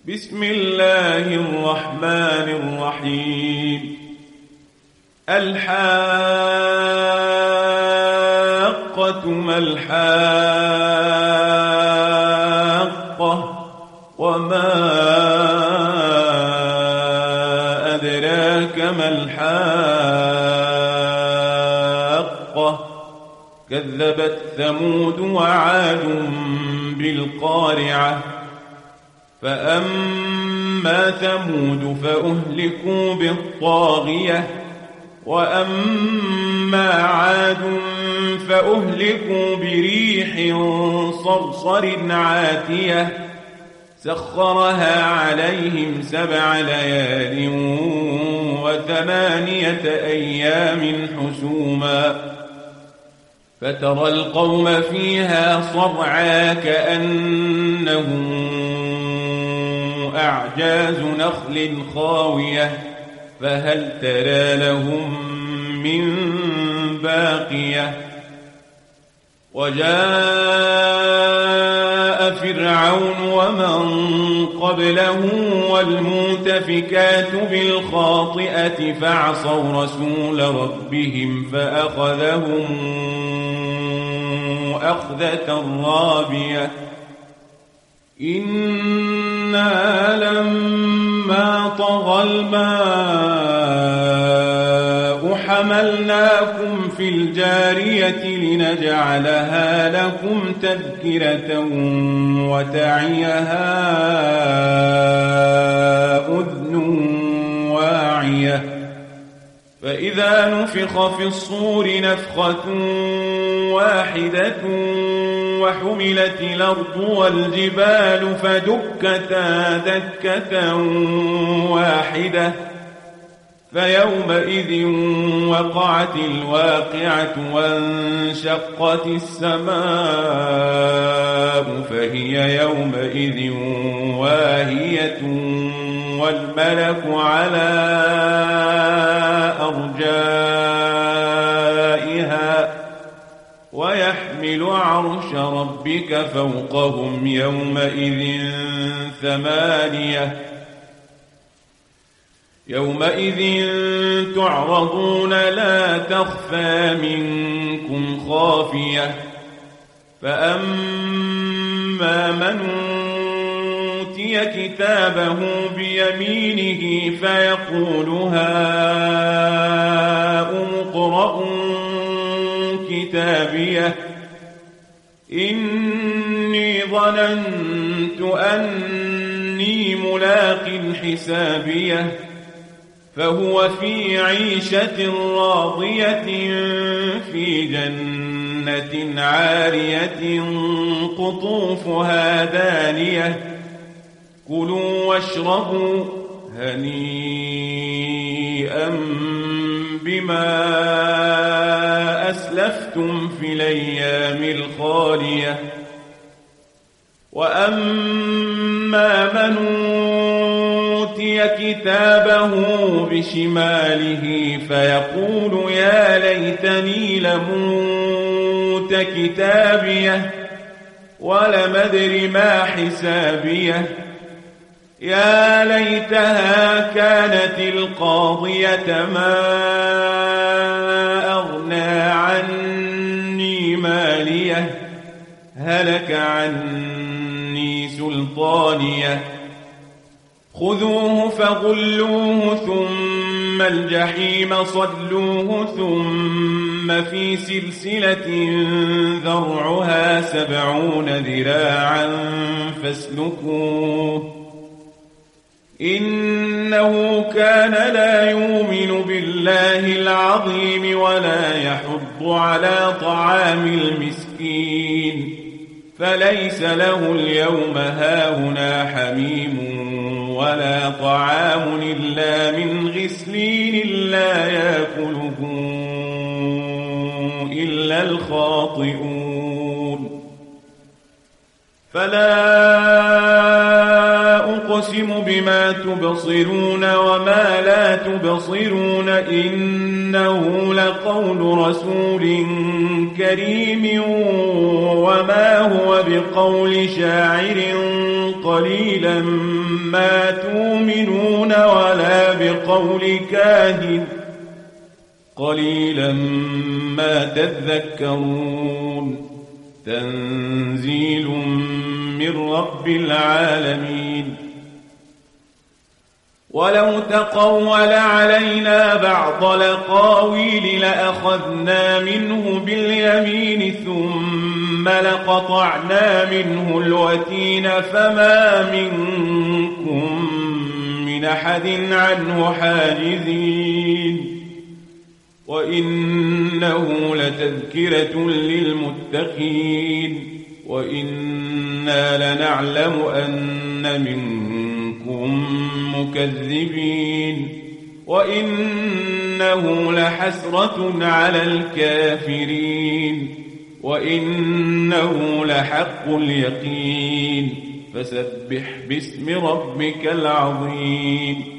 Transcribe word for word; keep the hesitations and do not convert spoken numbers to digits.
بسم الله الرحمن الرحيم. الحاقة ما الحاقة وما أدراك ما الحاقة كذبت ثمود وعاد بالقارعة فأما ثمود فأهلكوا بالطاغية وأما عاد فأهلكوا بريح صرصر عاتية سخرها عليهم سبع ليال وثمانية أيام حسوما فترى القوم فيها صرعا كأنهم أعجاز نخل خاوية فهل ترى لهم من باقية وجاء فرعون ومن قبله والمؤتفكات بالخاطئة فعصوا رسول ربهم فأخذهم أخذة رابية إنا لما طغى الماء حملناكم في الجارية لنجعلها لكم تذكرة وتعيها أذن واعية فإذا نفخ في الصور نفخة واحدة وحملت الأرض والجبال فدكتا دكة واحدة فيومئذ وقعت الواقعة وانشقت السماء فهي يومئذ واهية والملك على أرجائها ويحمل عرش ربك فوقهم يومئذ ثمانية يومئذ تعرضون لا تخفى منكم خافية فأما من أوتي كتابه بيمينه فيقول هاؤم اقرءوا كتابيه إني ظننت أني ملاق حسابيه فهو في عيشة راضية في جنة عارية قطوفها دانية كلوا واشربوا هنيئا بما أسلفتم في الأيام الخالية وأما من أوتي كتابه بشماله فيقول يا ليتني لموت كتابيه ولم أدر ما حسابيه يا ليتها كانت القاضية ما أغنى عني ماليه هلك عني سلطانيه خذوه فغلوه ثم الجحيم صلوه ثم في سلسلة ذرعها سبعون ذراعا فاسلكوه إنه كان لا يؤمن بالله العظيم ولا يحض على طعام المسكين فليس له اليوم هاهنا حميم ولا طعام إلا من غسلين لا يأكله إلا الخاطئون فلا أقسم بما تبصرون وما لا تبصرون إنه لقول رسول كريم وما هو بقول شاعر قليلا ما تؤمنون ولا بقول كاهن قليلا ما تذكرون تنزيل من رب العالمين ولو تقول علينا بعض الأقاويل لأخذنا منه باليمين ثم لقطعنا منه الوتين فما منكم من أحد عنه حاجزين وإنه لتذكرة للمتقين وإنا لنعلم أن منكم مكذبين وإنه لحسرة على الكافرين وإنه لحق اليقين فسبح باسم ربك العظيم